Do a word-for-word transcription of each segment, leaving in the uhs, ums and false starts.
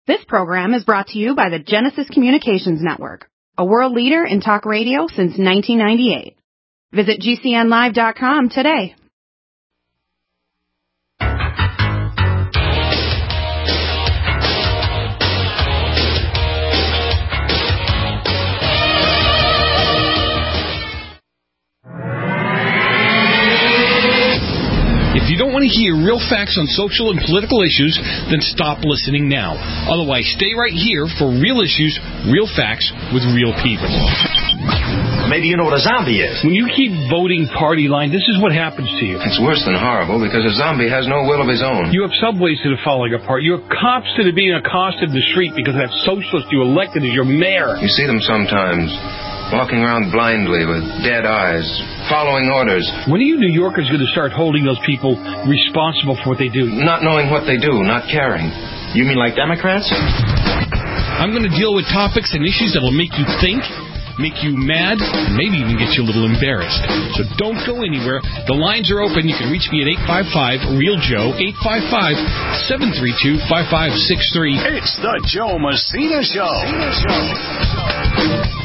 This program is brought to you by the Genesis Communications Network, a world leader in talk radio since nineteen ninety-eight. Visit G C N live dot com today. If you don't want to hear real facts on social and political issues, then stop listening now. Otherwise, stay right here for real issues, real facts, with real people. Maybe you know what a zombie is. When you keep voting party line, this is what happens to you. It's worse than horrible because a zombie has no will of his own. You have subways that are falling apart. You have cops that are being accosted in the street because that socialist you elected as your mayor. You see them sometimes walking around blindly with dead eyes, following orders. When are you New Yorkers going to start holding those people responsible for what they do? Not knowing what they do, not caring. You mean like Democrats? I'm going to deal with topics and issues that will make you think, make you mad, maybe even get you a little embarrassed. So don't go anywhere. The lines are open. You can reach me at eight five five, REAL Joe, eight five five, seven three two, five five six three. It's the Joe Messina Show. Messina Show.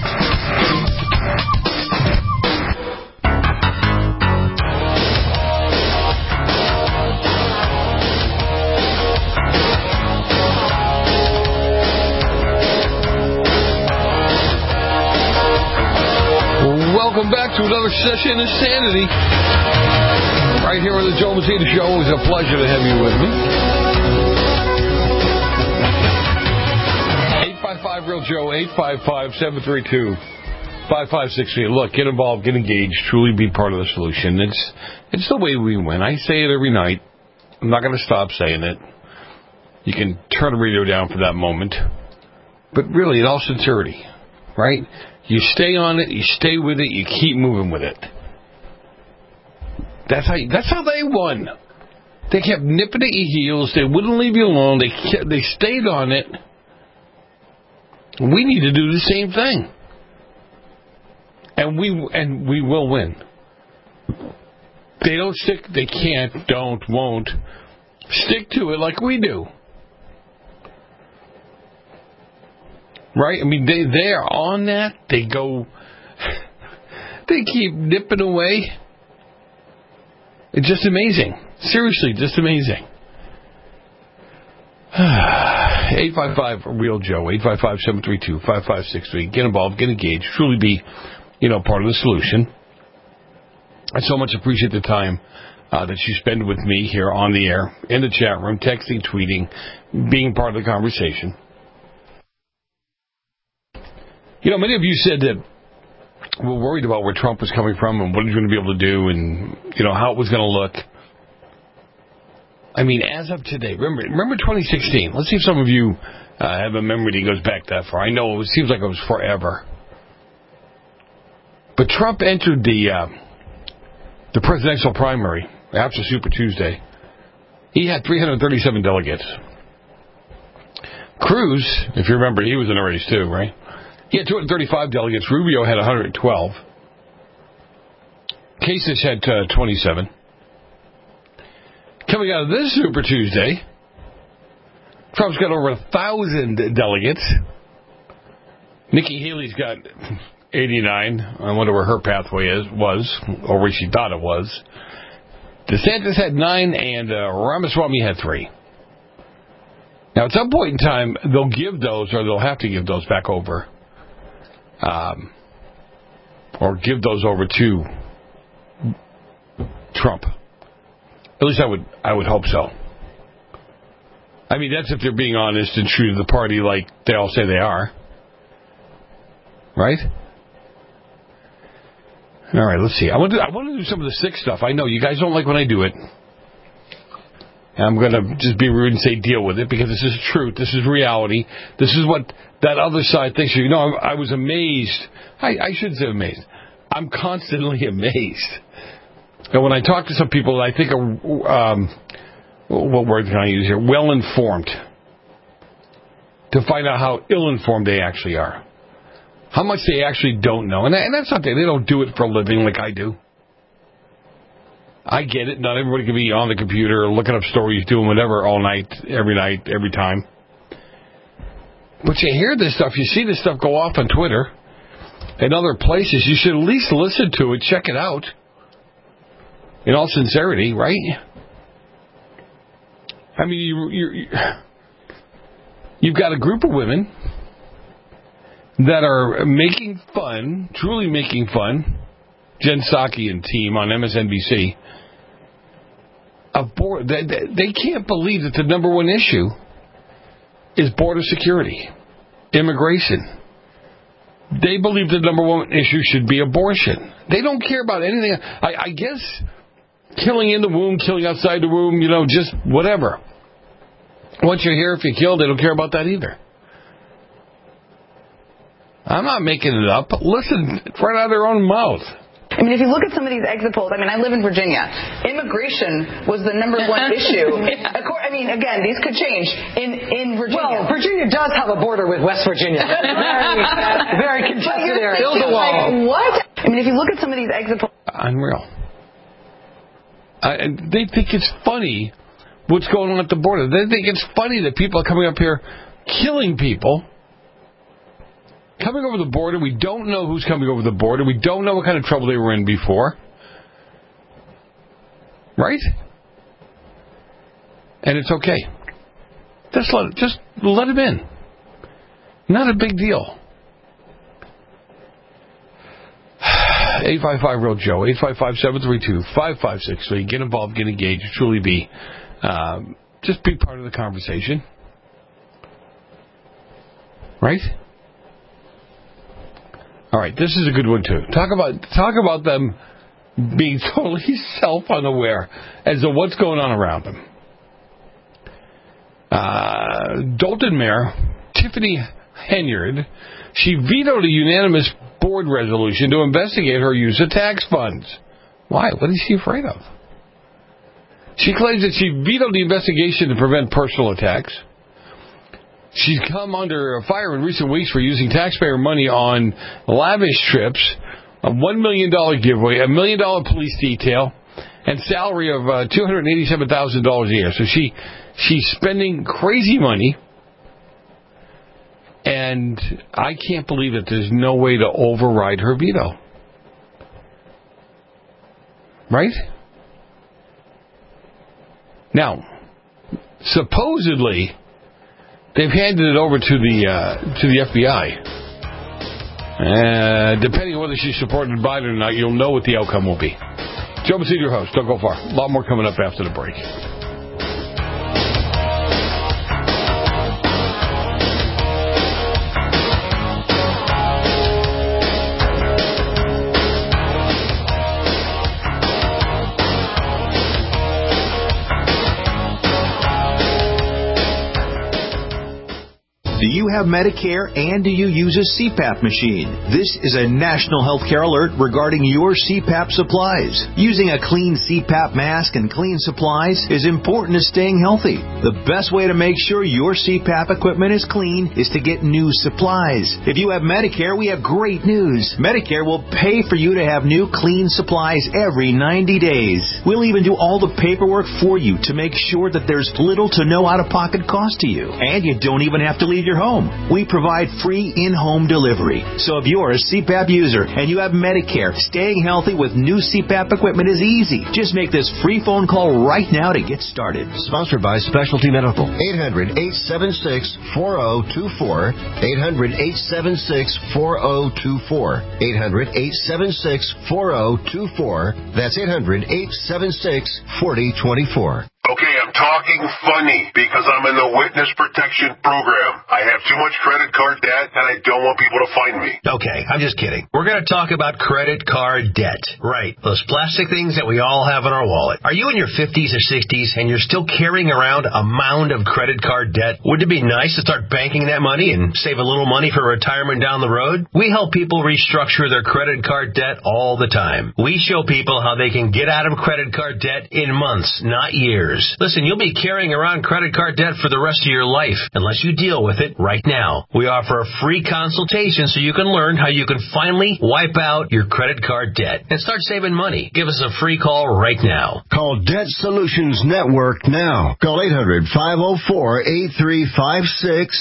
Welcome back to another session of Sanity. Right here on the Joe Messina Show. It's a pleasure to have you with me. eight five five, REAL Joe, eight five five, seven three two, five five six three. Look, get involved, get engaged, truly be part of the solution. It's, it's the way we win. I say it every night. I'm not going to stop saying it. You can turn the radio down for that moment. But really, in all sincerity, right? You stay on it, you stay with it, you keep moving with it. That's how you, that's how they won. They kept nipping at your heels. They wouldn't leave you alone. They kept, they stayed on it. We need to do the same thing, and we and we will win. They don't stick. They can't. Don't. Won't stick to it like we do. Right? I mean, they, they are on that. They go, they keep nipping away. It's just amazing. Seriously, just amazing. eight five five, REAL Joe, eight five five, seven three two, five five six three. Get involved, get engaged, truly be, you know, part of the solution. I so much appreciate the time uh, that you spend with me here on the air, in the chat room, texting, tweeting, being part of the conversation. You know, many of you said that we're worried about where Trump was coming from and what he's going to be able to do and, you know, how it was going to look. I mean, as of today, remember remember twenty sixteen? Let's see if some of you uh, have a memory that goes back that far. I know it seems like it was forever. But Trump entered the, uh, the presidential primary after Super Tuesday. He had three hundred thirty-seven delegates. Cruz, if you remember, he was in the race too, right? He had two hundred thirty-five delegates. Rubio had one hundred twelve. Kasich had uh, twenty-seven. Coming out of this Super Tuesday, Trump's got over one thousand delegates. Nikki Haley's got eighty-nine. I wonder where her pathway is was, or where she thought it was. DeSantis had nine, and uh, Ramaswamy had three. Now, at some point in time, they'll give those, or they'll have to give those back over. Um, or give those over to Trump. At least I would I would hope so. I mean, that's if they're being honest and true to the party like they all say they are. Right? All right, let's see. I want to, I want to do some of the sick stuff. I know you guys don't like when I do it. I'm going to just be rude and say deal with it because this is truth. This is reality. This is what that other side thinks. You know, I, I was amazed. I, I shouldn't say amazed. I'm constantly amazed. And when I talk to some people, I think, are, um, what word can I use here? Well-informed. To find out how ill-informed they actually are. How much they actually don't know. And, that, and that's not that. They don't do it for a living like I do. I get it. Not everybody can be on the computer looking up stories, doing whatever all night, every night, every time. But you hear this stuff, you see this stuff go off on Twitter and other places. You should at least listen to it, check it out. In all sincerity, right? I mean, you, you, you've got a group of women that are making fun, truly making fun, Jen Psaki and team on M S N B C, of board, they, they can't believe that the number one issue is border security, immigration. They believe the number one issue should be abortion. They don't care about anything. I, I guess killing in the womb, killing outside the womb, you know, just whatever. Once you're here, if you're killed, they don't care about that either. I'm not making it up. Listen, it's right out of their own mouth. I mean, if you look at some of these exit polls, I mean, I live in Virginia. Immigration was the number one issue. I mean, again, these could change in, in Virginia. Well, Virginia does have a border with West Virginia. Very, very contested area. Build a wall. Like, what? I mean, if you look at some of these exit polls. Unreal. Uh, and they think it's funny what's going on at the border. They think it's funny that people are coming up here killing people. Coming over the border, we don't know who's coming over the border. We don't know what kind of trouble they were in before. Right? And it's okay. Just let, just let them in. Not a big deal. eight five five real Joe, eight five five, seven three two, five five six three. Get involved, get engaged, truly be. Um, just be part of the conversation. Right? All right, this is a good one too. Talk about talk about them being totally self-unaware as to what's going on around them. Uh, Dalton Mayor Tiffany Henyard, she vetoed a unanimous board resolution to investigate her use of tax funds. Why? What is she afraid of? She claims that she vetoed the investigation to prevent personal attacks. She's come under fire in recent weeks for using taxpayer money on lavish trips, a one million dollars giveaway, a million dollar police detail, and salary of uh, two hundred eighty-seven thousand dollars a year. So she she's spending crazy money, and I can't believe that there's no way to override her veto. Right? Now, supposedly, they've handed it over to the uh, to the F B I. Uh, depending on whether she supported Biden or not, you'll know what the outcome will be. Joe Massey, your host. Don't go far. A lot more coming up after the break. Do you have Medicare and do you use a C PAP machine? This is a national healthcare alert regarding your C PAP supplies. Using a clean C PAP mask and clean supplies is important to staying healthy. The best way to make sure your C PAP equipment is clean is to get new supplies. If you have Medicare, we have great news. Medicare will pay for you to have new clean supplies every ninety days. We'll even do all the paperwork for you to make sure that there's little to no out-of-pocket cost to you. And you don't even have to leave your home. We provide free in-home delivery. So if you're a C PAP user and you have Medicare, staying healthy with new C PAP equipment is easy. Just make this free phone call right now to get started. Sponsored by Specialty Medical. eight hundred, eight seven six, four zero two four. eight hundred, eight seven six, four zero two four. eight hundred, eight seven six, four zero two four. That's eight hundred, eight seven six, four zero two four. Okay, I'm talking funny because I'm in the witness protection program. I have too much credit card debt and I don't want people to find me. Okay, I'm just kidding. We're going to talk about credit card debt. Right, those plastic things that we all have in our wallet. Are you in your fifties or sixties and you're still carrying around a mound of credit card debt? Wouldn't it be nice to start banking that money and save a little money for retirement down the road? We help people restructure their credit card debt all the time. We show people how they can get out of credit card debt in months, not years. Listen, you'll be carrying around credit card debt for the rest of your life unless you deal with it right now. We offer a free consultation so you can learn how you can finally wipe out your credit card debt and start saving money. Give us a free call right now. Call Debt Solutions Network now. Call eight hundred, five oh four, eight three five six.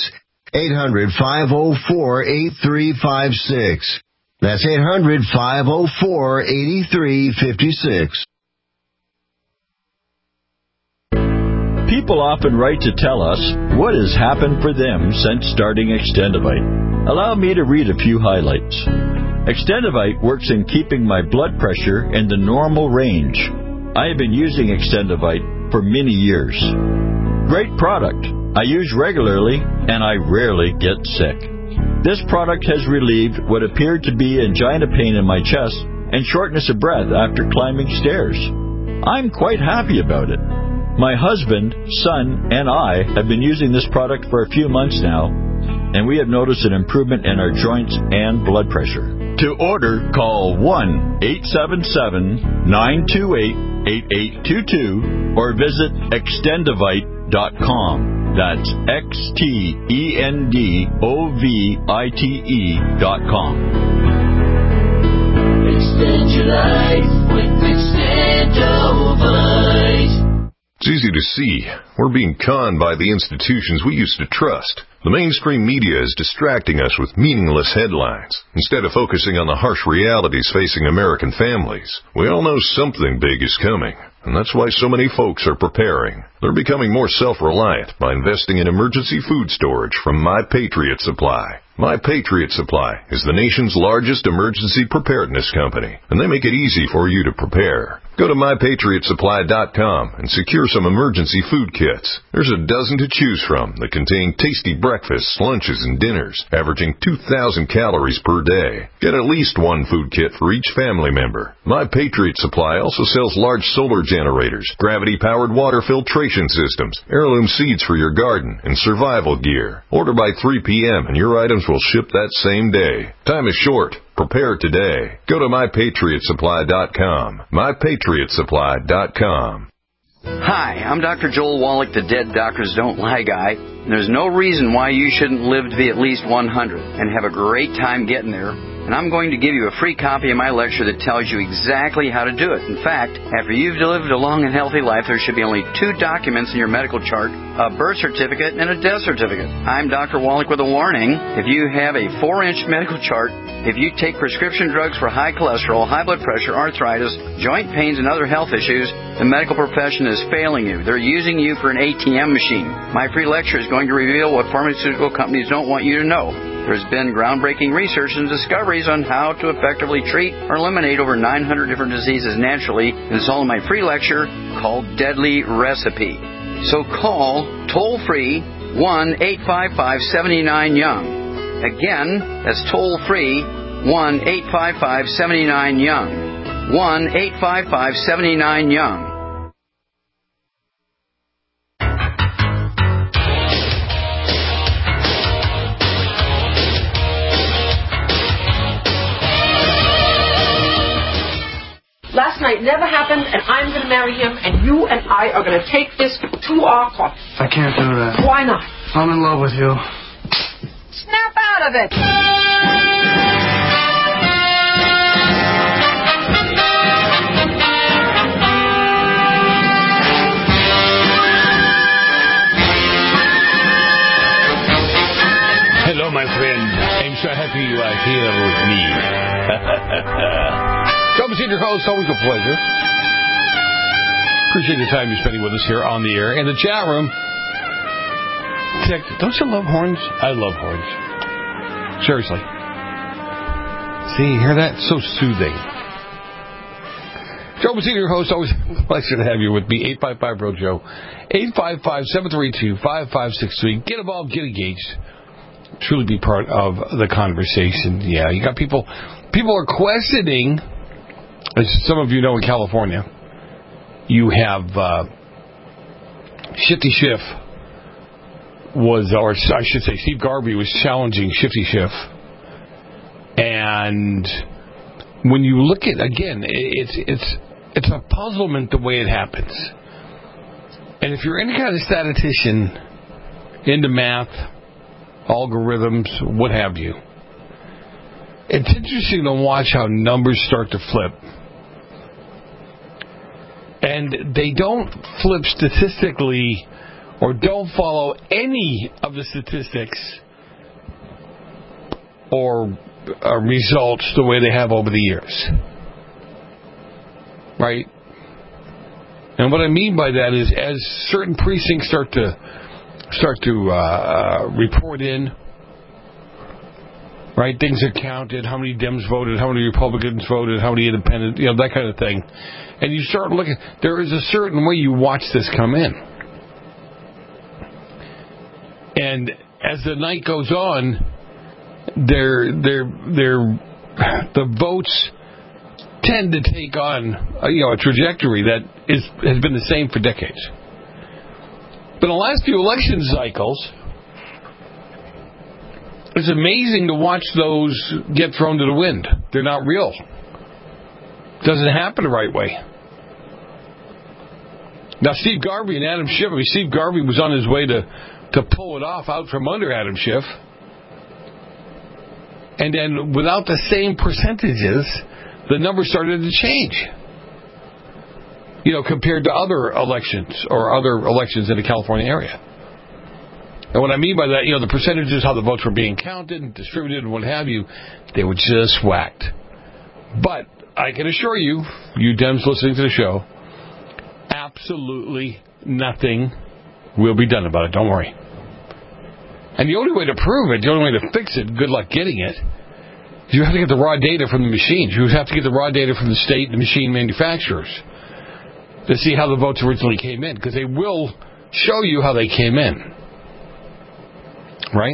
eight hundred, five oh four, eight three five six. That's eight hundred, five oh four, eight three five six. People often write to tell us what has happened for them since starting Extendivite. Allow me to read a few highlights. Extendivite works in keeping my blood pressure in the normal range. I have been using Extendivite for many years. Great product. I use regularly and I rarely get sick. This product has relieved what appeared to be angina pain in my chest and shortness of breath after climbing stairs. I'm quite happy about it. My husband, son, and I have been using this product for a few months now, and we have noticed an improvement in our joints and blood pressure. To order, call one eight seven seven, nine two eight, eight eight two two or visit extendivite dot com. That's X T E N D O V I T E dot com. Extend your life with Extendivite. It's easy to see. We're being conned by the institutions we used to trust. The mainstream media is distracting us with meaningless headlines, instead of focusing on the harsh realities facing American families. We all know something big is coming, and that's why so many folks are preparing. They're becoming more self-reliant by investing in emergency food storage from My Patriot Supply. My Patriot Supply is the nation's largest emergency preparedness company, and they make it easy for you to prepare. Go to my patriot supply dot com and secure some emergency food kits. There's a dozen to choose from that contain tasty breakfasts, lunches, and dinners, averaging two thousand calories per day. Get at least one food kit for each family member. My Patriot Supply also sells large solar generators, gravity-powered water filtration systems, heirloom seeds for your garden, and survival gear. Order by three p.m. and your items will ship that same day. Time is short. Prepare today. Go to my patriot supply dot com. my patriot supply dot com. Hi, I'm Doctor Joel Wallach, the Dead Doctors Don't Lie guy. And there's no reason why you shouldn't live to be at least one hundred and have a great time getting there. And I'm going to give you a free copy of my lecture that tells you exactly how to do it. In fact, after you've lived a long and healthy life, there should be only two documents in your medical chart, a birth certificate and a death certificate. I'm Doctor Wallach with a warning. If you have a four-inch medical chart, if you take prescription drugs for high cholesterol, high blood pressure, arthritis, joint pains, and other health issues, the medical profession is failing you. They're using you for an A T M machine. My free lecture is going to reveal what pharmaceutical companies don't want you to know. There's been groundbreaking research and discoveries on how to effectively treat or eliminate over nine hundred different diseases naturally. And it's all in my free lecture called Deadly Recipe. So call toll-free one eight five five, seven nine, young. Again, that's toll-free one eight five five, seven nine, young. one eight five five, seven nine, young. Last night never happened, and I'm going to marry him, and you and I are going to take this to our court. I can't do that. Why not? I'm in love with you. Snap out of it! Hello, my friend. I'm so happy you are here with me. Joe Messina, your host, always a pleasure. Appreciate the time you're spending with us here on the air. In the chat room, Tick, don't you love horns? I love horns. Seriously. See, you hear that? So soothing. Joe Messina, your host, always a pleasure to have you with me. eight five five, B R O, Joe. eight five five, seven three two, five five six three. Get involved, get engaged. Truly be part of the conversation. Yeah, you got people, people are questioning. As some of you know, in California, you have uh, Shifty Schiff was, or I should say, Steve Garvey was challenging Shifty Schiff, and when you look at again, it's it's it's a puzzlement the way it happens. And if you're any kind of statistician into math, algorithms, what have you, it's interesting to watch how numbers start to flip. And they don't flip statistically or don't follow any of the statistics or uh, results the way they have over the years. Right? And what I mean by that is as certain precincts start to start to uh, report in, right, things are counted, how many Dems voted, how many Republicans voted, how many independents, you know, that kind of thing. And you start looking, there is a certain way you watch this come in. And as the night goes on, they're, they're, they're, the votes tend to take on a, you know, a trajectory that is has been the same for decades. But in the last few election cycles, it's amazing to watch those get thrown to the wind. They're not real. It doesn't happen the right way. Now, Steve Garvey and Adam Schiff, I mean, Steve Garvey was on his way to, to pull it off out from under Adam Schiff. And then without the same percentages, the numbers started to change. You know, compared to other elections or other elections in the California area. And what I mean by that, you know, the percentages, how the votes were being counted and distributed and what have you, they were just whacked. But I can assure you, you Dems listening to the show, absolutely nothing will be done about it. Don't worry. And the only way to prove it, the only way to fix it, good luck getting it, is you have to get the raw data from the machines. You have to get the raw data from the state and the machine manufacturers to see how the votes originally came in, because they will show you how they came in. Right?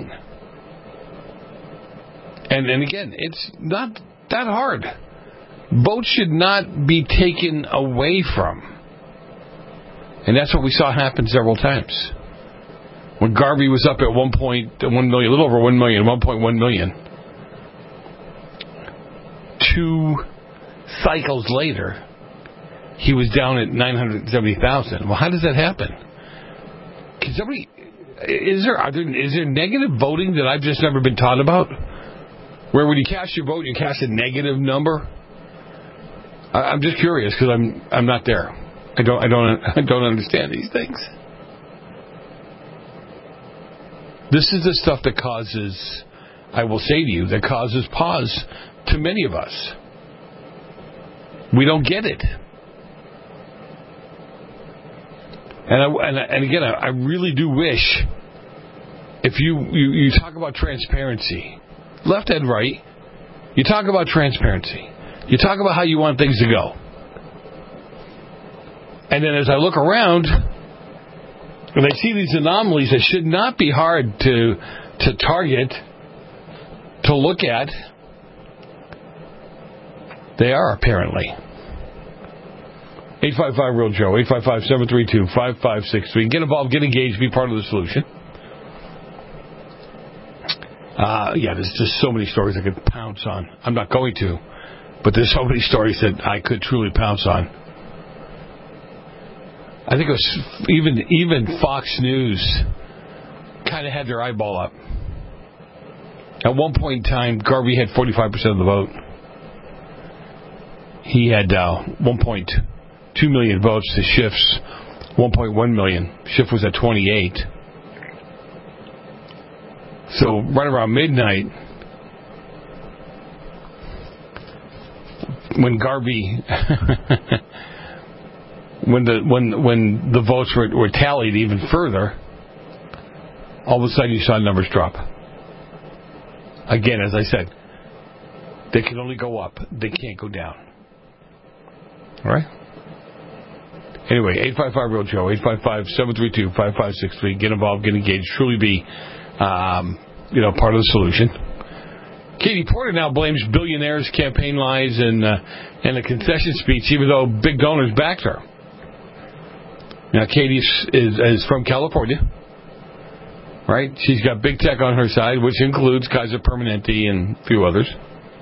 And and again, it's not that hard. Votes should not be taken away from. And that's what we saw happen several times. When Garvey was up at one point one million, a little over one million, one point one million, two cycles later, he was down at nine hundred seventy thousand. Well, how does that happen? Can somebody, is there, are there is there negative voting that I've just never been taught about? Where when you cast your vote, you cast a negative number? I, I'm just curious because I'm I'm not there. I don't I don't I don't understand these things. This is the stuff that causes, I will say to you, that causes pause to many of us. We don't get it. And I, and, and again, I, I really do wish, if you, you, you talk about transparency, left and right, you talk about transparency. You talk about how you want things to go. And then as I look around, and I see these anomalies that should not be hard to to target, to look at, they are apparently. eight five five real Joe, eight five five, seven three two, five five six three. Get involved, get engaged, be part of the solution. Uh, yeah, there's just so many stories I could pounce on. I'm not going to, but there's so many stories that I could truly pounce on. I think it was even even Fox News kind of had their eyeball up. At one point in time, Garvey had forty-five percent of the vote. He had uh, one point two million votes to Schiff's one point one million. Schiff was at twenty-eight. So right around midnight, when Garvey, when the when when the votes were, were tallied even further, all of a sudden you saw numbers drop. Again, as I said, they can only go up; they can't go down. All right. Anyway, eight five five real Joe, eight five five, seven three two, five five six three. Get involved, get engaged. Truly be, um, you know, part of the solution. Katie Porter now blames billionaires' campaign lies and uh, and a concession speech, even though big donors backed her. Now, Katie is, is from California, right? She's got big tech on her side, which includes Kaiser Permanente and a few others.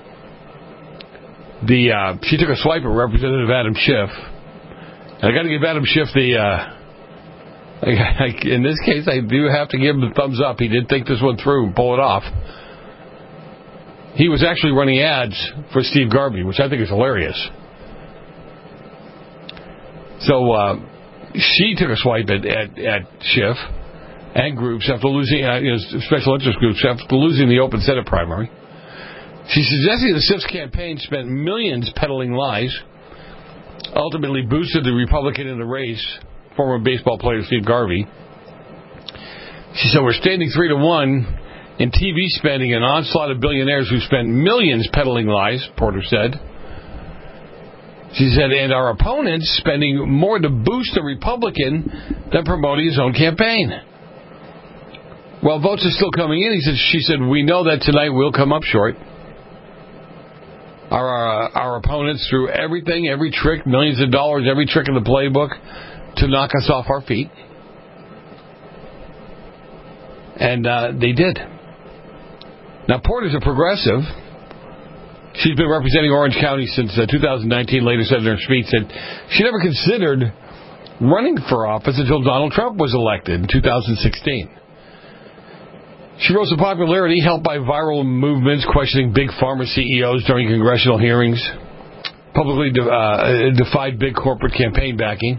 The uh, she took a swipe at Representative Adam Schiff. And I got to give Adam Schiff the. Uh, I, I, in this case, I do have to give him the thumbs up. He did think this one through and pull it off. He was actually running ads for Steve Garvey, which I think is hilarious. So uh, she took a swipe at, at, at Schiff and groups after losing, uh, you know, special interest groups after losing the open Senate primary. She's suggesting the SIF's campaign spent millions peddling lies, ultimately boosted the Republican in the race, former baseball player Steve Garvey. She said, we're standing three to one in T V spending, an onslaught of billionaires who spent millions peddling lies, Porter said. She said, and our opponents spending more to boost the Republican than promoting his own campaign. While votes are still coming in, he said, she said, we know that tonight we'll come up short. Our, our, our opponents threw everything, every trick, millions of dollars, every trick in the playbook to knock us off our feet. And uh, they did. Now, Porter's a progressive. She's been representing Orange County since uh, two thousand nineteen, later said in her speech that she never considered running for office until Donald Trump was elected in two thousand sixteen. She rose to popularity helped by viral movements questioning big pharma C E Os during congressional hearings, publicly de- uh, defied big corporate campaign backing.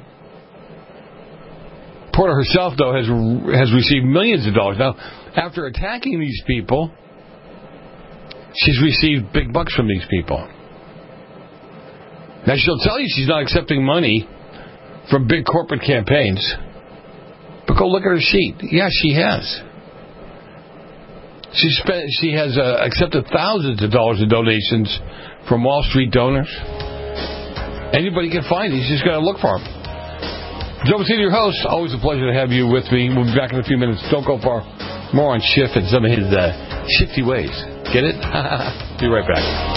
Porter herself, though, has has received millions of dollars. Now, after attacking these people, she's received big bucks from these people. Now, she'll tell you she's not accepting money from big corporate campaigns. But go look at her sheet. Yeah, she has. She spent. She has uh, accepted thousands of dollars in donations from Wall Street donors. Anybody can find it. You just got to look for them. Joe Messina, your host. Always a pleasure to have you with me. We'll be back in a few minutes. Don't go far. More on Schiff and some of his uh, shifty ways. Get it? Be right back.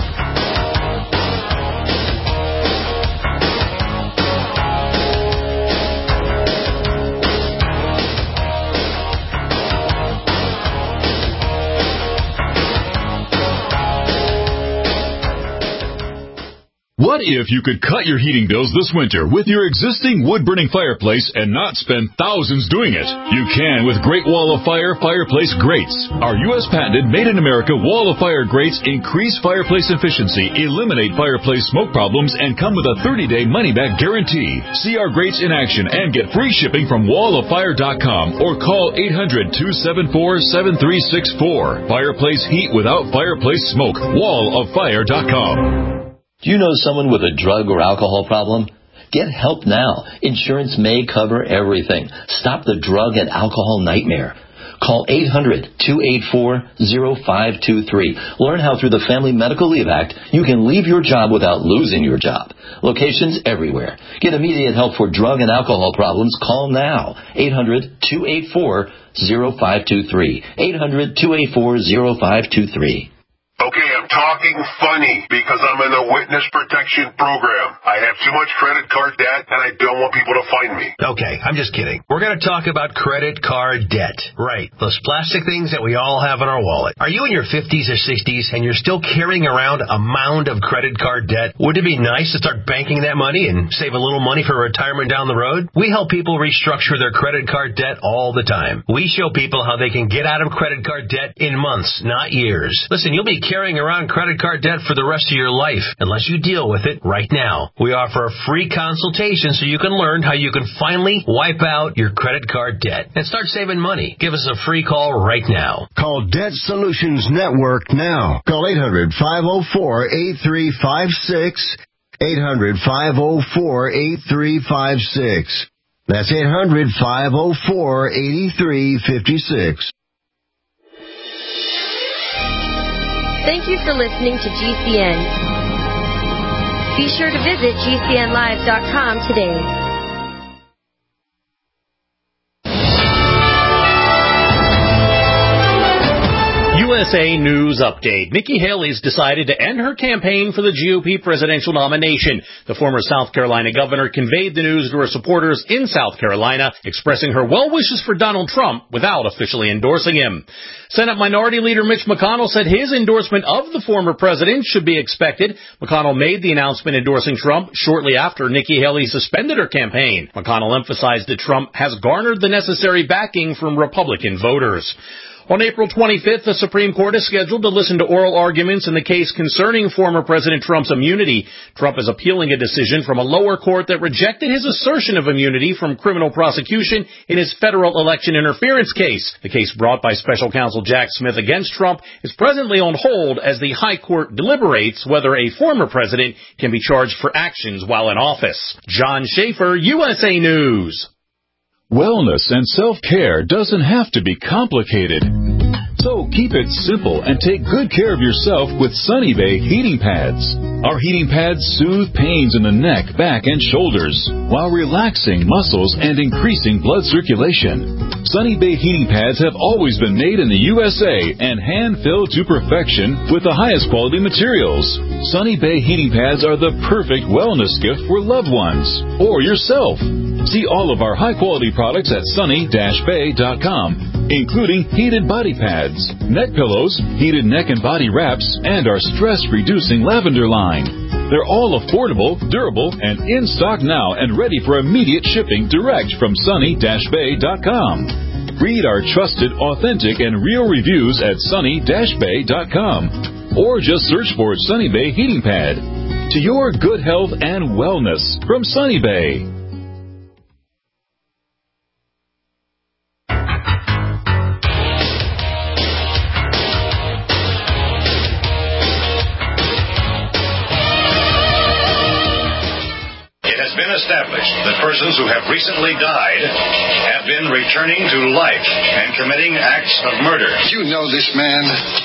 What if you could cut your heating bills this winter with your existing wood-burning fireplace and not spend thousands doing it? You can with Great Wall of Fire Fireplace Grates. Our U S patented made-in-America Wall of Fire grates increase fireplace efficiency, eliminate fireplace smoke problems, and come with a thirty-day money-back guarantee. See our grates in action and get free shipping from wall of fire dot com or call eight hundred, two seven four, seven three six four. Fireplace heat without fireplace smoke. wall of fire dot com. Do you know someone with a drug or alcohol problem? Get help now. Insurance may cover everything. Stop the drug and alcohol nightmare. Call eight hundred, two eight four, zero five two three. Learn how through the Family Medical Leave Act you can leave your job without losing your job. Locations everywhere. Get immediate help for drug and alcohol problems. Call now. eight hundred, two eight four, zero five two three. eight hundred, two eight four, zero five two three. Okay, I'm talking funny because I'm in the witness protection program. I have too much credit card debt and I don't want people to find me. Okay, I'm just kidding. We're going to talk about credit card debt. Right, those plastic things that we all have in our wallet. Are you in your fifties or sixties and you're still carrying around a mound of credit card debt? Would it be nice to start banking that money and save a little money for retirement down the road? We help people restructure their credit card debt all the time. We show people how they can get out of credit card debt in months, not years. Listen, you'll be carrying around credit card debt for the rest of your life unless you deal with it right now. We offer a free consultation so you can learn how you can finally wipe out your credit card debt and start saving money. Give us a free call right now. Call Debt Solutions Network now. Call eight hundred, five oh four, eight three five six. eight hundred, five oh four, eight three five six. That's eight hundred, five oh four, eight three five six. Thank you for listening to G C N. Be sure to visit G C N live dot com today. U S A News Update. Nikki Haley's decided to end her campaign for the G O P presidential nomination. The former South Carolina governor conveyed the news to her supporters in South Carolina, expressing her well wishes for Donald Trump without officially endorsing him. Senate Minority Leader Mitch McConnell said his endorsement of the former president should be expected. McConnell made the announcement endorsing Trump shortly after Nikki Haley suspended her campaign. McConnell emphasized that Trump has garnered the necessary backing from Republican voters. On April twenty-fifth, the Supreme Court is scheduled to listen to oral arguments in the case concerning former President Trump's immunity. Trump is appealing a decision from a lower court that rejected his assertion of immunity from criminal prosecution in his federal election interference case. The case brought by Special Counsel Jack Smith against Trump is presently on hold as the High Court deliberates whether a former president can be charged for actions while in office. John Schaefer, U S A News. Wellness and self-care doesn't have to be complicated. So keep it simple and take good care of yourself with Sunny Bay heating pads. Our heating pads soothe pains in the neck, back, and shoulders while relaxing muscles and increasing blood circulation. Sunny Bay heating pads have always been made in the U S A and hand-filled to perfection with the highest quality materials. Sunny Bay heating pads are the perfect wellness gift for loved ones or yourself. See all of our high-quality products at sunny dash bay dot com, including heated body pads, neck pillows, heated neck and body wraps, and our stress-reducing lavender line. They're all affordable, durable, and in stock now and ready for immediate shipping direct from sunny dash bay dot com. Read our trusted, authentic, and real reviews at sunny dash bay dot com, or just search for Sunny Bay Heating Pad. To your good health and wellness from Sunny Bay. Established that persons who have recently died have been returning to life and committing acts of murder. You know this man.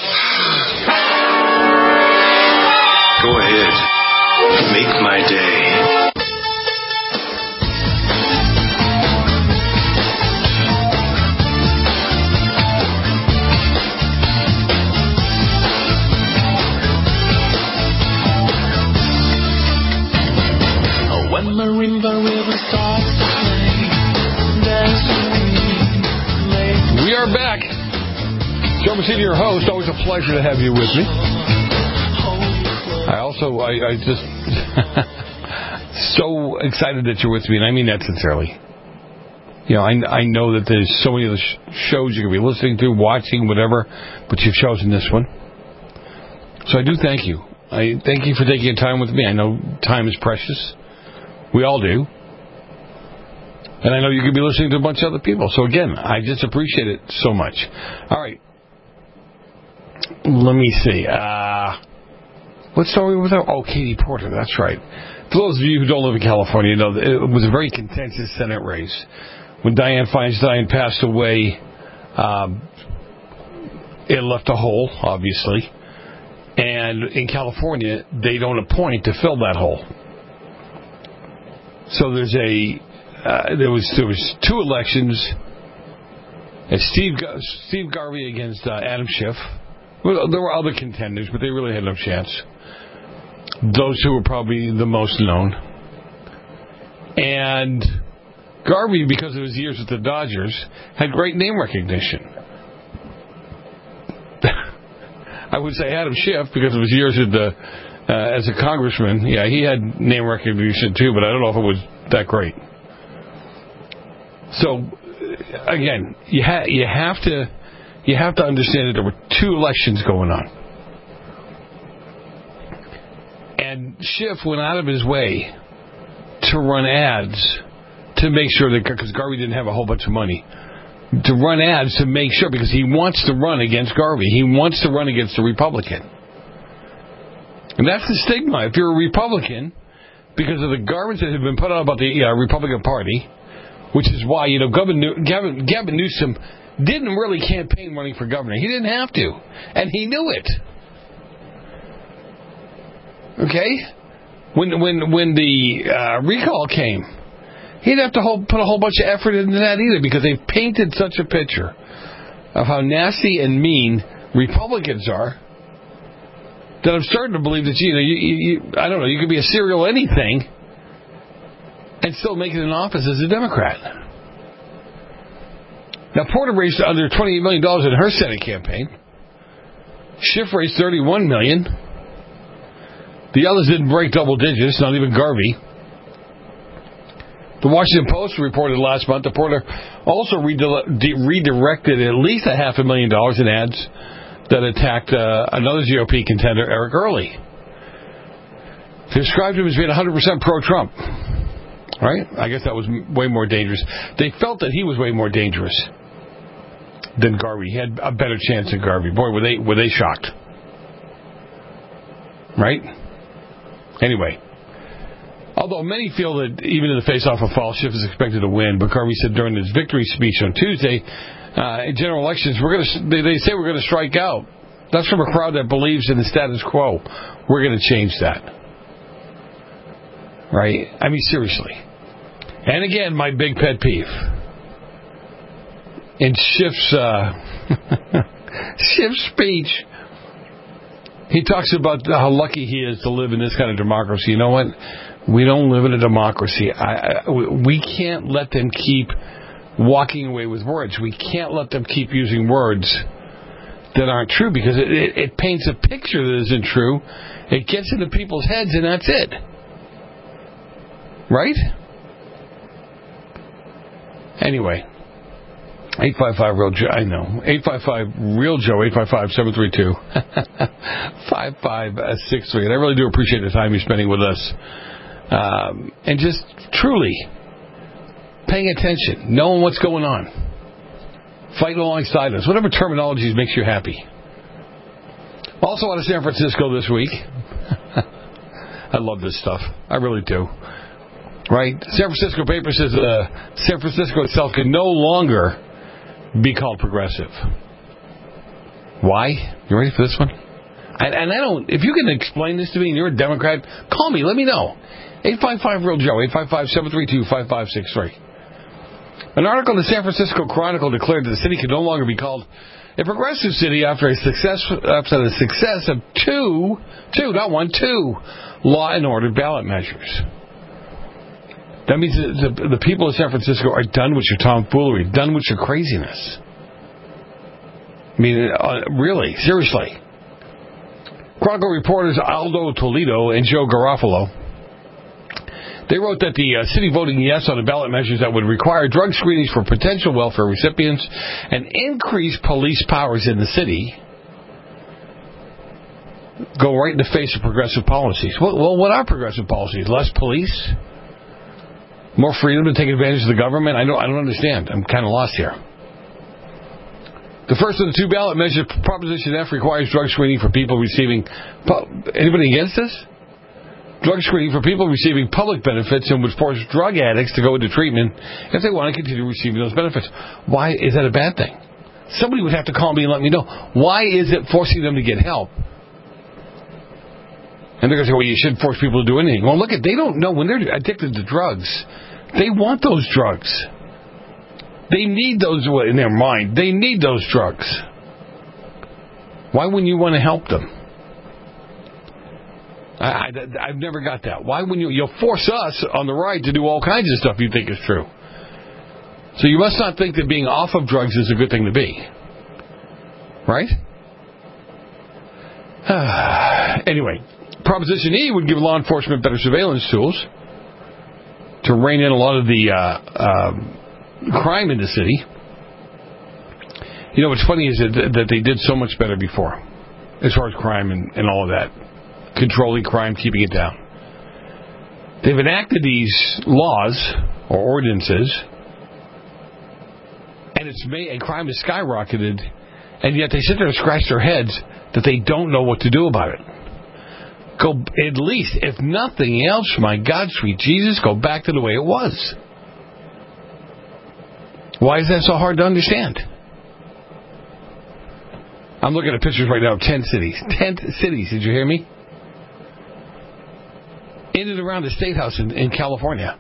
Go ahead. Make my day. We are back. Joe Messina, your host. Always a pleasure to have you with me. I also, I, I just so excited that you're with me, and I mean that sincerely. You know, I, I know that there's so many of the sh- shows you can be listening to, watching, whatever, but you've chosen this one. So I do thank you. I thank you for taking time with me. I know time is precious. We all do. And I know you could be listening to a bunch of other people. So, again, I just appreciate it so much. All right. Let me see. Uh, what story was that? Oh, Katie Porter. That's right. For those of you who don't live in California, you know, it was a very contentious Senate race. When Dianne Feinstein passed away, um, it left a hole, obviously. And in California, they don't appoint to fill that hole. So there's a... Uh, there was there was two elections. And Steve Steve Garvey against uh, Adam Schiff. Well, there were other contenders, but they really had no chance. Those who were probably the most known. And Garvey, because of his years with the Dodgers, had great name recognition. I would say Adam Schiff, because of his years with the, uh, as a congressman, yeah, he had name recognition too, but I don't know if it was that great. So, again, you, ha- you have to you have to understand that there were two elections going on. And Schiff went out of his way to run ads to make sure that, because Garvey didn't have a whole bunch of money, to run ads to make sure, because he wants to run against Garvey. He wants to run against a Republican. And that's the stigma. If you're a Republican, because of the garbage that had been put out about the uh, Republican Party, which is why, you know, Gavin, Gavin, Gavin Newsom didn't really campaign running for governor. He didn't have to. And he knew it. Okay? When when when the uh, recall came, he didn't have to whole, put a whole bunch of effort into that either, because they painted such a picture of how nasty and mean Republicans are that I'm starting to believe that, you know, you, you, you, I don't know, you could be a serial anything and still make it in office as a Democrat. Now, Porter raised under twenty-eight million dollars in her Senate campaign. Schiff raised thirty-one million dollars. The others didn't break double digits, not even Garvey. The Washington Post reported last month the portal also redirected at least a half a million dollars in ads that attacked uh, another G O P contender, Eric Early. They described him as being one hundred percent pro-Trump. Right? I guess that was way more dangerous. They felt that he was way more dangerous than Garvey. He had a better chance than Garvey. Boy, were they were they shocked. Right? Anyway. Although many feel that even in the face-off of fall, Schiff is expected to win, but Garvey said during his victory speech on Tuesday, uh, in general elections, we're going to they, they say we're going to strike out. That's from a crowd that believes in the status quo. We're going to change that. Right? I mean, seriously. And again, my big pet peeve. In Schiff's, uh, Schiff's speech, he talks about how lucky he is to live in this kind of democracy. You know what? We don't live in a democracy. I, I, we can't let them keep walking away with words. We can't let them keep using words that aren't true, because it, it, it paints a picture that isn't true. It gets into people's heads, and that's it. Right? Anyway, eight five five real Joe. I know. eight five five real Joe, eight five five, seven three two, five five six three. And I really do appreciate the time you're spending with us. Um, and just truly paying attention, knowing what's going on, fighting alongside us, whatever terminology makes you happy. Also out of San Francisco this week. I love this stuff. I really do. Right? San Francisco paper says uh, San Francisco itself can no longer be called progressive. Why? You ready for this one? And, and I don't. If you can explain this to me and you're a Democrat, call me. Let me know. eight five five real Joe, eight five five, seven three two, five five six three. An article in the San Francisco Chronicle declared that the city can no longer be called a progressive city after a success after the success of two, two, not one, two law and order ballot measures. That means that the, the people of San Francisco are done with your tomfoolery, done with your craziness. I mean, uh, really, seriously. Chronicle reporters Aldo Toledo and Joe Garofalo, they wrote that the uh, city voting yes on the ballot measures that would require drug screenings for potential welfare recipients and increase police powers in the city go right in the face of progressive policies. Well, well what are progressive policies? Less police? More freedom to take advantage of the government? I don't, I don't understand. I'm kind of lost here. The first of the two ballot measures, Proposition F, requires drug screening for people receiving... Anybody against this? Drug screening for people receiving public benefits and would force drug addicts to go into treatment if they want to continue receiving those benefits. Why is that a bad thing? Somebody would have to call me and let me know. Why is it forcing them to get help? And they're going to say, well, you shouldn't force people to do anything. Well, look, at they don't know when they're addicted to drugs. They want those drugs. They need those in their mind. They need those drugs. Why wouldn't you want to help them? I, I, I've never got that. Why wouldn't you? You'll force us on the right to do all kinds of stuff you think is true. So you must not think that being off of drugs is a good thing to be. Right? Anyway, Proposition E would give law enforcement better surveillance tools to rein in a lot of the uh, uh, crime in the city. You know, what's funny is that, that they did so much better before, as far as crime and, and all of that. Controlling crime, keeping it down. They've enacted these laws or ordinances, and it's made, and crime has skyrocketed, and yet they sit there and scratch their heads that they don't know what to do about it. Go, at least, if nothing else, my God, sweet Jesus, go back to the way it was. Why is that so hard to understand? I'm looking at pictures right now of ten cities. Ten cities, did you hear me? In and around the State House in, in California.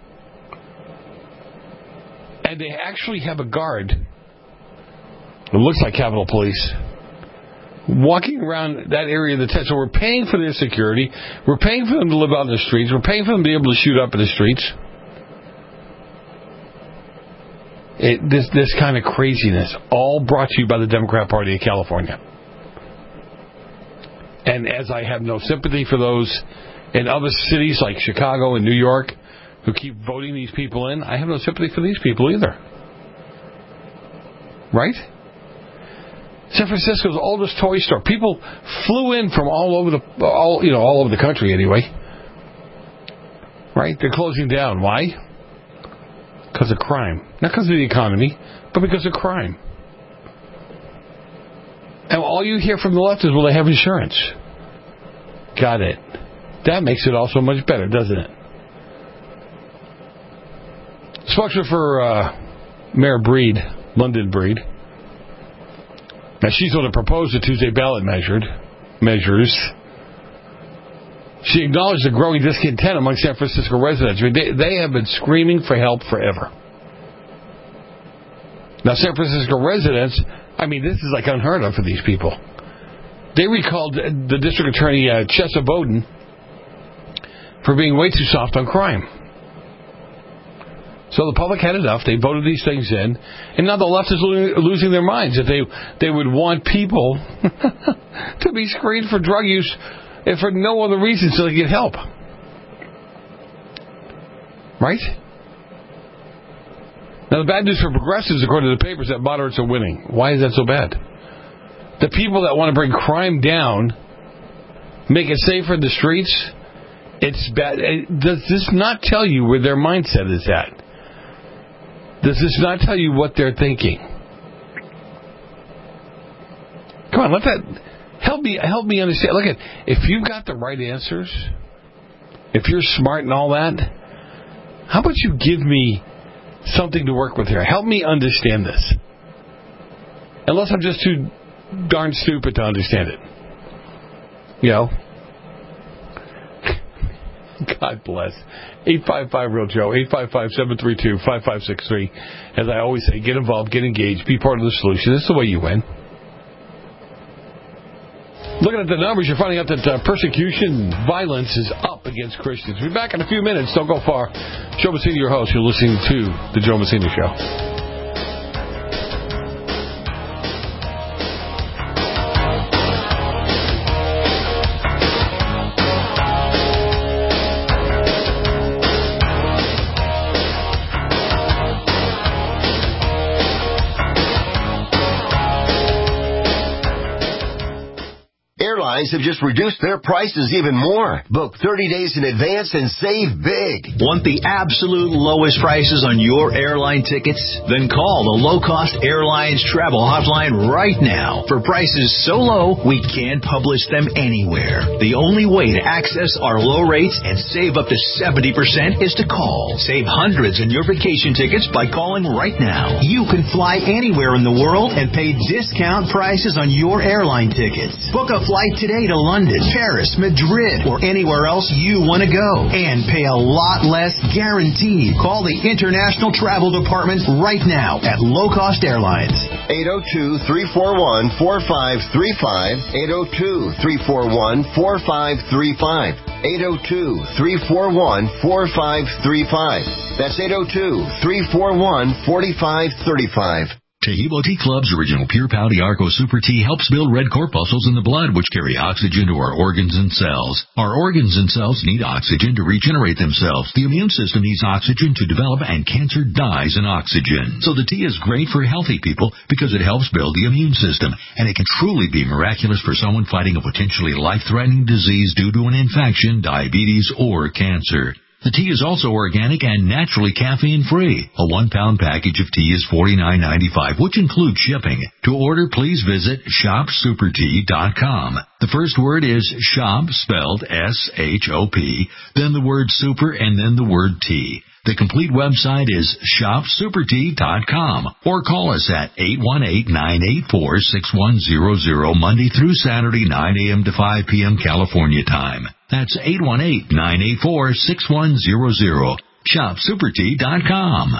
And they actually have a guard, it looks like Capitol Police, walking around that area of the tent. So we're paying for their security. We're paying for them to live out in the streets. We're paying for them to be able to shoot up in the streets. It, this this kind of craziness, all brought to you by the Democrat Party of California. And as I have no sympathy for those in other cities like Chicago and New York who keep voting these people in, I have no sympathy for these people either. Right? San Francisco's oldest toy store. People flew in from all over the, all you know, all over the country anyway. Right? They're closing down. Why? Because of crime. Not because of the economy, but because of crime. And all you hear from the left is, well, they have insurance. Got it. That makes it all so much better, doesn't it? Spokesman for uh, Mayor Breed, London Breed. Now, she's going to propose the Tuesday ballot measured measures. She acknowledged the growing discontent among San Francisco residents. I mean, they, they have been screaming for help forever. Now, San Francisco residents, I mean, this is like unheard of for these people. They recalled the district attorney, uh, Chesa Bowden, for being way too soft on crime. So the public had enough. They voted these things in. And now the left is lo- losing their minds. That they, they would want people to be screened for drug use if for no other reason so they get help. Right? Now the bad news for progressives, according to the papers, that moderates are winning. Why is that so bad? The people that want to bring crime down, make it safer in the streets, it's bad. Does this not tell you where their mindset is at? Does this not tell you what they're thinking? Come on, let that help me help me understand. Look at, if you've got the right answers, if you're smart and all that, how about you give me something to work with here? Help me understand this. Unless I'm just too darn stupid to understand it. You know? God bless. eight five five real Joe, eight five five, seven three two, five five six three. As I always say, get involved, get engaged, be part of the solution. This is the way you win. Looking at the numbers, you're finding out that uh, persecution, violence is up against Christians. We'll be back in a few minutes. Don't go far. Joe Messina, your host. You're listening to The Joe Messina Show. Have just reduced their prices even more. Book thirty days in advance and save big. Want the absolute lowest prices on your airline tickets? Then call the Low Cost Airlines Travel Hotline right now. For prices so low, we can't publish them anywhere. The only way to access our low rates and save up to seventy percent is to call. Save hundreds on your vacation tickets by calling right now. You can fly anywhere in the world and pay discount prices on your airline tickets. Book a flight today to London, Paris, Madrid, or anywhere else you want to go. And pay a lot less guaranteed. Call the International Travel Department right now at Low Cost Airlines. eight oh two, three four one, four five three five. eight oh two, three four one, four five three five. eight oh two, three four one, four five three five. That's eight oh two, three four one, four five three five. Tahibo Tea Club's original Pure Pouty Arco Super Tea helps build red corpuscles in the blood, which carry oxygen to our organs and cells. Our organs and cells need oxygen to regenerate themselves. The immune system needs oxygen to develop, and cancer dies in oxygen. So the tea is great for healthy people because it helps build the immune system, and it can truly be miraculous for someone fighting a potentially life-threatening disease due to an infection, diabetes, or cancer. The tea is also organic and naturally caffeine-free. A one-pound package of tea is forty-nine ninety-five, which includes shipping. To order, please visit shop super tea dot com. The first word is shop, spelled S H O P, then the word super, and then the word tea. The complete website is shop super tea dot com, or call us at eight one eight, nine eight four, six one zero zero, Monday through Saturday, nine a.m. to five p.m. California time. That's eight one eight, nine eight four, six one zero zero. shop super tea dot com.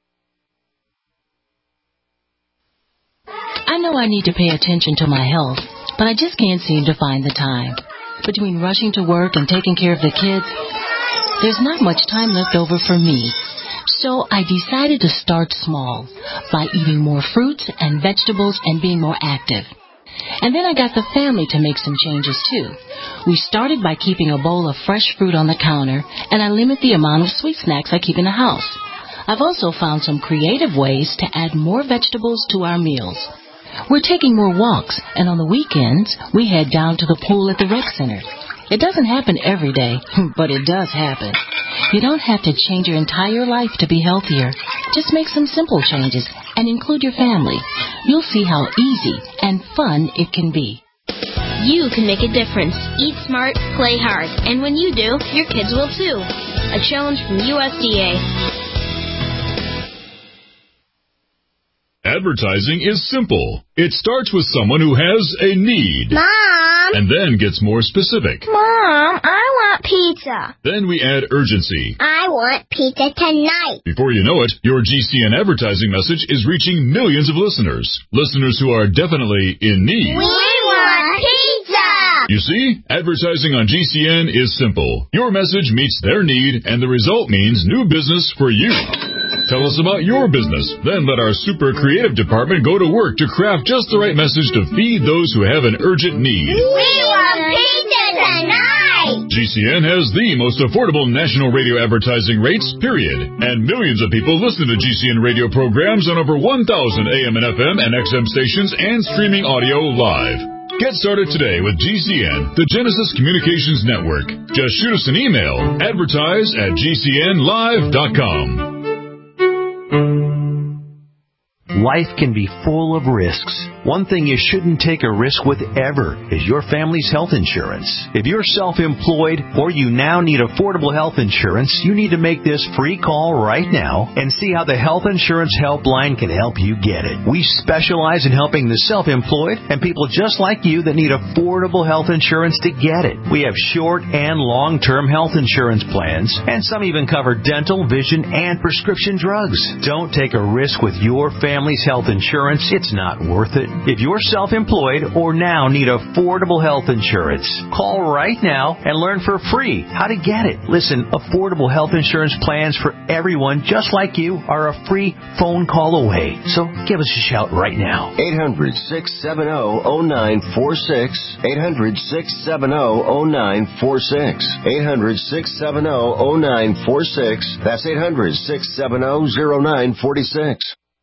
I know I need to pay attention to my health, but I just can't seem to find the time. Between rushing to work and taking care of the kids, there's not much time left over for me. So I decided to start small by eating more fruits and vegetables and being more active. And then I got the family to make some changes, too. We started by keeping a bowl of fresh fruit on the counter, and I limit the amount of sweet snacks I keep in the house. I've also found some creative ways to add more vegetables to our meals. We're taking more walks, and on the weekends, we head down to the pool at the rec center. It doesn't happen every day, but it does happen. You don't have to change your entire life to be healthier. Just make some simple changes and include your family. You'll see how easy and fun it can be. You can make a difference. Eat smart, play hard. And when you do, your kids will too. A challenge from U S D A. Advertising is simple. It starts with someone who has a need. Mom! And then gets more specific. Mom, I want pizza. Then we add urgency. I want pizza tonight. Before you know it, your G C N advertising message is reaching millions of listeners. Listeners who are definitely in need. We want pizza! You see, advertising on G C N is simple. Your message meets their need, and the result means new business for you. Tell us about your business. Then let our super creative department go to work to craft just the right message to feed those who have an urgent need. We want pizza tonight! G C N has the most affordable national radio advertising rates, period. And millions of people listen to G C N radio programs on over one thousand A M and F M and X M stations and streaming audio live. Get started today with G C N, the Genesis Communications Network. Just shoot us an email, advertise at G C N live dot com. Life can be full of risks. One thing you shouldn't take a risk with ever is your family's health insurance. If you're self-employed or you now need affordable health insurance, you need to make this free call right now and see how the Health Insurance Helpline can help you get it. We specialize in helping the self-employed and people just like you that need affordable health insurance to get it. We have short and long-term health insurance plans, and some even cover dental, vision, and prescription drugs. Don't take a risk with your family's health insurance. It's not worth it. If you're self-employed or now need affordable health insurance, call right now and learn for free how to get it. Listen, affordable health insurance plans for everyone just like you are a free phone call away. So give us a shout right now. eight hundred, six seven zero, zero nine four six. eight hundred, six seven zero, zero nine four six. eight hundred, six seven zero, zero nine four six. That's eight hundred, six seven zero, zero nine four six.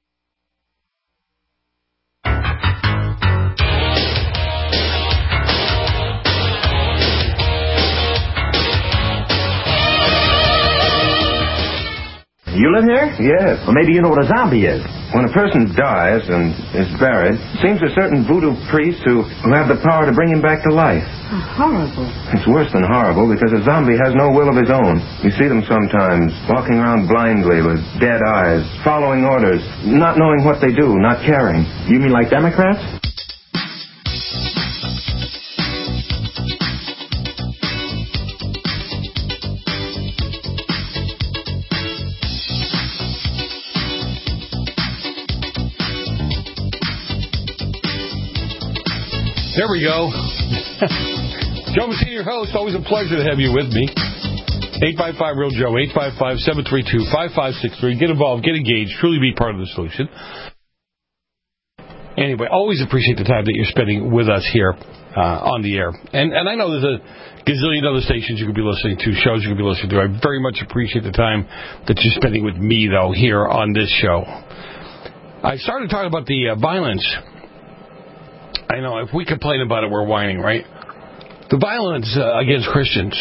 You live here? Yes. Well, maybe you know what a zombie is. When a person dies and is buried, it seems a certain voodoo priest who, who have the power to bring him back to life. Oh, horrible. It's worse than horrible because a zombie has no will of his own. You see them sometimes walking around blindly with dead eyes, following orders, not knowing what they do, not caring. You mean like Democrats? There we go. Joe Messina, your host. Always a pleasure to have you with me. eight five five, real Joe, eight five five, seven three two, five five six three. Get involved, get engaged, truly be part of the solution. Anyway, always appreciate the time that you're spending with us here uh, on the air. And and I know there's a gazillion other stations you could be listening to, shows you could be listening to. I very much appreciate the time that you're spending with me, though, here on this show. I started talking about the uh, violence. I know, if we complain about it, we're whining, right? The violence uh, against Christians.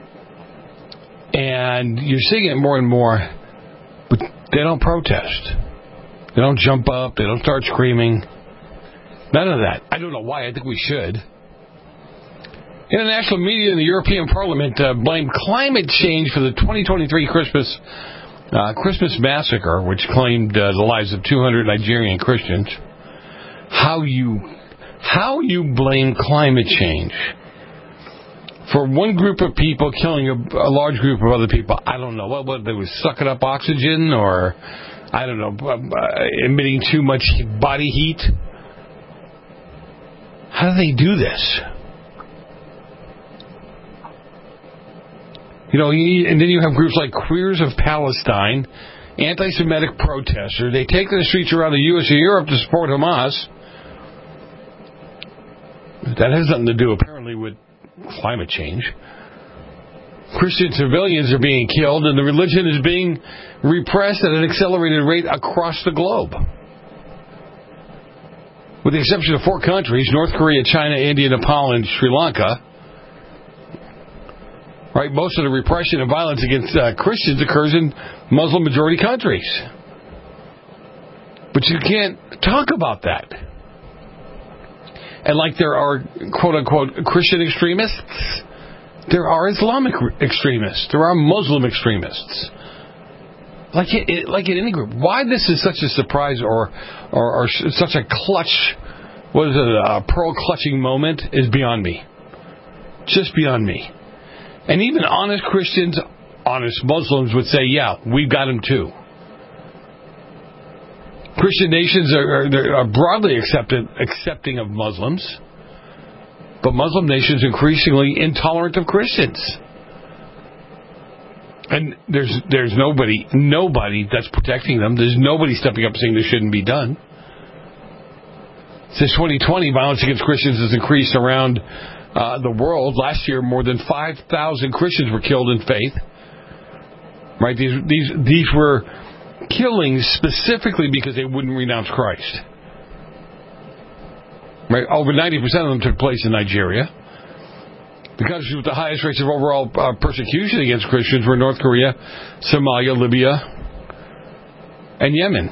And you're seeing it more and more, but they don't protest. They don't jump up. They don't start screaming. None of that. I don't know why. I think we should. International media in the European Parliament uh, blamed climate change for the twenty twenty-three Christmas uh, Christmas massacre, which claimed uh, the lives of two hundred Nigerian Christians. How you... How you blame climate change for one group of people killing a, a large group of other people, I don't know. What, what they were sucking up oxygen or, I don't know, uh, emitting too much body heat? How do they do this? You know, you, and then you have groups like Queers of Palestine, anti-Semitic protesters. They take to the streets around the U S and Europe to support Hamas. That has nothing to do, apparently, with climate change. Christian civilians are being killed, and the religion is being repressed at an accelerated rate across the globe. With the exception of four countries, North Korea, China, India, Nepal, and Sri Lanka, right, most of the repression and violence against uh, Christians occurs in Muslim-majority countries. But you can't talk about that. And like there are, quote-unquote, Christian extremists, there are Islamic extremists. There are Muslim extremists. Like it, like in any group. Why this is such a surprise or, or, or such a clutch, what is it, a pearl-clutching moment is beyond me. Just beyond me. And even honest Christians, honest Muslims would say, yeah, we've got them too. Christian nations are, are, are broadly accepted, accepting of Muslims, but Muslim nations are increasingly intolerant of Christians. And there's there's nobody nobody that's protecting them. There's nobody stepping up saying this shouldn't be done. Since twenty twenty, violence against Christians has increased around uh, the world. Last year, more than five thousand Christians were killed in faith. Right? These these these were killings specifically because they wouldn't renounce Christ. Right? Over ninety percent of them took place in Nigeria. The countries with the highest rates of overall uh, persecution against Christians were North Korea, Somalia, Libya, and Yemen.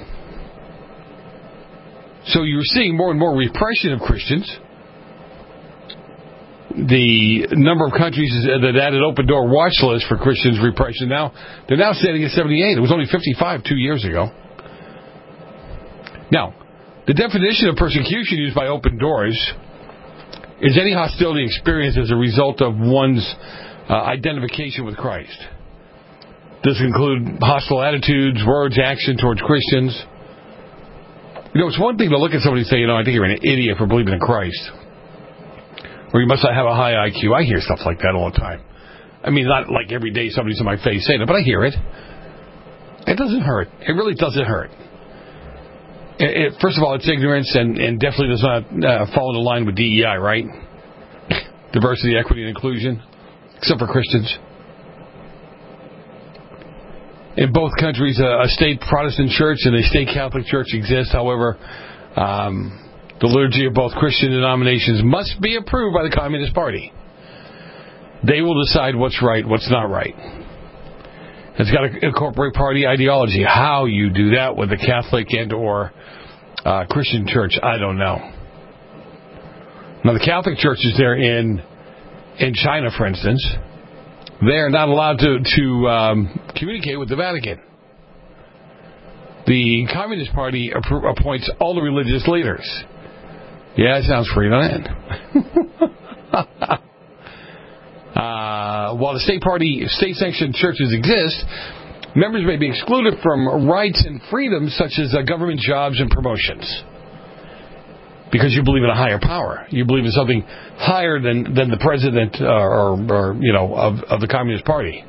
So you're seeing more and more repression of Christians. The number of countries that added open door watch list for Christians repression now, they're now standing at seventy-eight. It was only fifty-five two years ago. Now, the definition of persecution used by Open Doors is any hostility experienced as a result of one's uh, identification with Christ. This include hostile attitudes, words, action towards Christians. You know, it's one thing to look at somebody and say, you know, I think you're an idiot for believing in Christ. Or you must not have a high I Q. I hear stuff like that all the time. I mean, not like every day somebody's in my face saying it, but I hear it. It doesn't hurt. It really doesn't hurt. It, it, first of all, it's ignorance and, and definitely does not uh, fall in line with D E I, right? Diversity, equity, and inclusion. Except for Christians. In both countries, a, a state Protestant church and a state Catholic church exist. However, um, the liturgy of both Christian denominations must be approved by the Communist Party. They will decide what's right, what's not right. It's got to incorporate party ideology. How you do that with a Catholic and or uh, Christian church, I don't know. Now, the Catholic churches there in in China, for instance, they are not allowed to, to um, communicate with the Vatican. The Communist Party app- appoints all the religious leaders. Yeah, it sounds free, doesn't it? Uh, while the state party, state-sanctioned churches exist, members may be excluded from rights and freedoms such as uh, government jobs and promotions. Because you believe in a higher power. You believe in something higher than, than the president uh, or, or, you know, of, of the Communist Party.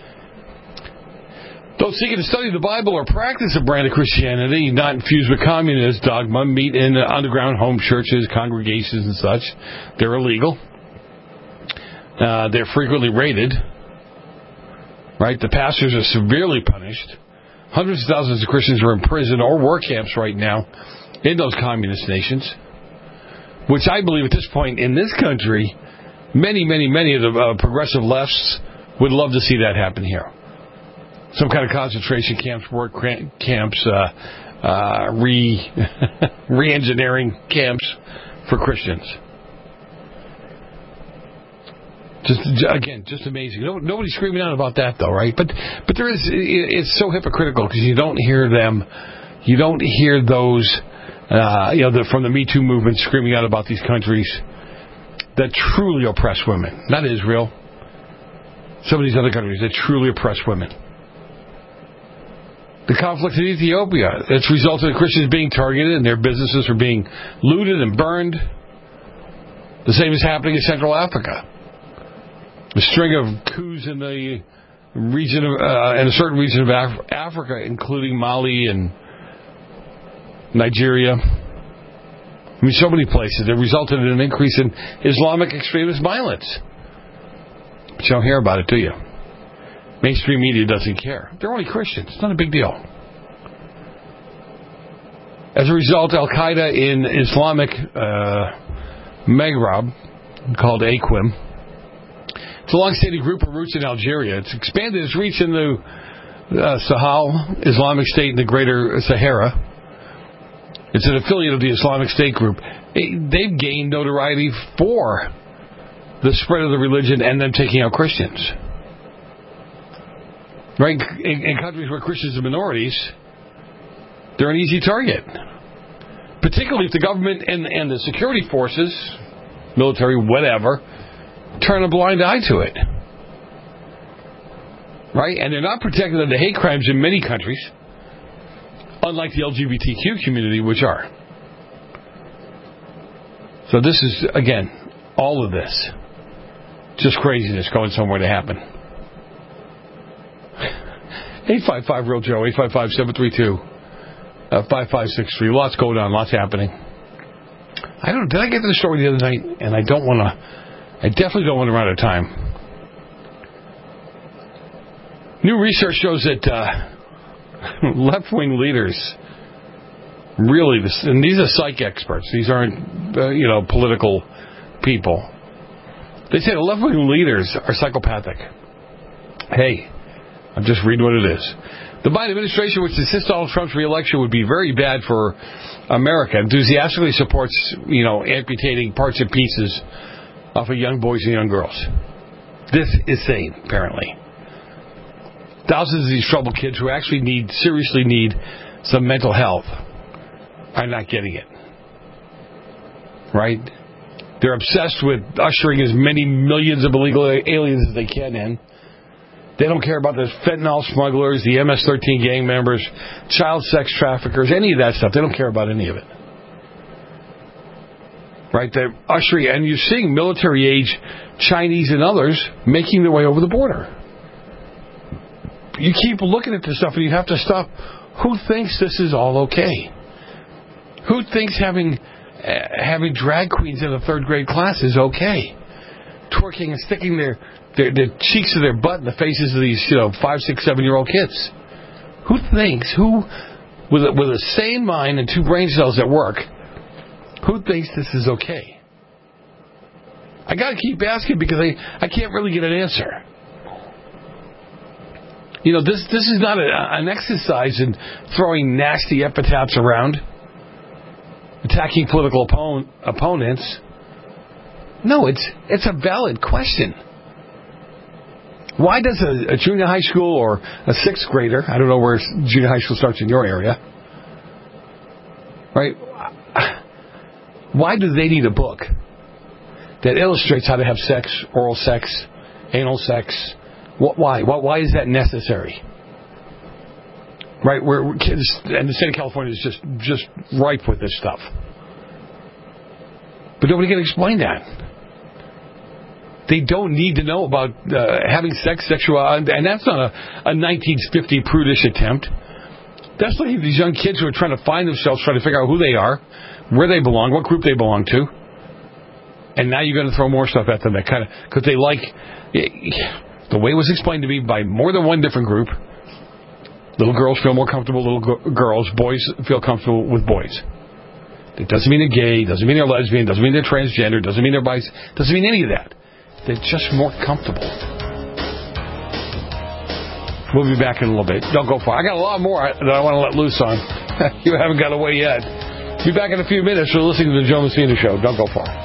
Those seeking to study the Bible or practice a brand of Christianity not infused with communist dogma meet in underground home churches, congregations, and such. They're illegal. Uh, they're frequently raided. Right? The pastors are severely punished. Hundreds of thousands of Christians are in prison or war camps right now in those communist nations. Which I believe at this point in this country, many, many, many of the uh, progressive lefts would love to see that happen here. Some kind of concentration camps, work camps, uh, uh, re re-engineering camps for Christians. Just again, just amazing. No, nobody's screaming out about that, though, right? But but there is. It's so hypocritical because you don't hear them. You don't hear those. Uh, you know, the, from the Me Too movement screaming out about these countries that truly oppress women. Not Israel. Some of these other countries that truly oppress women. The conflict in Ethiopia, it's resulted in Christians being targeted and their businesses are being looted and burned. The same is happening in Central Africa. A string of coups in the region of, uh, in a certain region of Af- Africa, including Mali and Nigeria. I mean, so many places. It resulted in an increase in Islamic extremist violence. But you don't hear about it, do you? Mainstream media doesn't care. They're only Christians. It's not a big deal. As a result, Al-Qaeda in Islamic uh, Maghreb, called A Q I M, it's a long-standing group of roots in Algeria. It's expanded its reach in the uh, Sahel, Islamic State in the Greater Sahara. It's an affiliate of the Islamic State group. They've gained notoriety for the spread of the religion and them taking out Christians. Right? In, in countries where Christians are minorities, they're an easy target. Particularly if the government and, and the security forces, military, whatever, turn a blind eye to it. Right? And they're not protected under hate crimes in many countries, unlike the L G B T Q community, which are. So this is, again, all of this. Just craziness going somewhere to happen. eight five five real Joe, eight five five, seven three two, five five six three. Lots going on, lots happening. I don't know, did I get to the story the other night? And I don't want to, I definitely don't want to run out of time. New research shows that uh, left-wing leaders, really, this, and these are psych experts, these aren't, uh, you know, political people. They say the left-wing leaders are psychopathic. Hey, I'm just reading what it is. The Biden administration, which insists Donald Trump's re-election would be very bad for America, enthusiastically supports, you know, amputating parts and pieces off of young boys and young girls. This is sane, apparently. Thousands of these troubled kids who actually need, seriously need some mental health are not getting it. Right? They're obsessed with ushering as many millions of illegal aliens as they can in. They don't care about the fentanyl smugglers, the M S thirteen gang members, child sex traffickers, any of that stuff. They don't care about any of it. Right? They're ushering, and you're seeing military-age Chinese and others making their way over the border. You keep looking at this stuff, and you have to stop. Who thinks this is all okay? Who thinks having uh, having drag queens in a third grade class is okay? Twerking and sticking their, their their cheeks to their butt in the faces of these, you know, five, six, seven year old kids. Who thinks, who, with a, with a sane mind and two brain cells at work, who thinks this is okay? I got to keep asking because I, I can't really get an answer. You know, this this is not a, an exercise in throwing nasty epithets around, attacking political oppo- opponents. No, it's it's a valid question. Why does a, a junior high school or a sixth grader, I don't know where junior high school starts in your area, right? Why do they need a book that illustrates how to have sex, oral sex, anal sex? Why? Why is that necessary? Right? Where kids, and the state of California is just, just ripe with this stuff. But nobody can explain that. They don't need to know about uh, having sex, sexuality, and that's not a, a nineteen fifty prudish attempt. That's looking at these young kids who are trying to find themselves, trying to figure out who they are, where they belong, what group they belong to. And now you're going to throw more stuff at them that kind of, because they like, the way it was explained to me by more than one different group, little girls feel more comfortable with little go- girls, boys feel comfortable with boys. It doesn't mean they're gay, doesn't mean they're lesbian, doesn't mean they're transgender, doesn't mean they're bis, doesn't mean any of that. They're just more comfortable. We'll be back in a little bit. Don't go far. I got a lot more that I want to let loose on. You haven't got away yet. Be back in a few minutes. You're listening to the Joe Messina Show. Don't go far.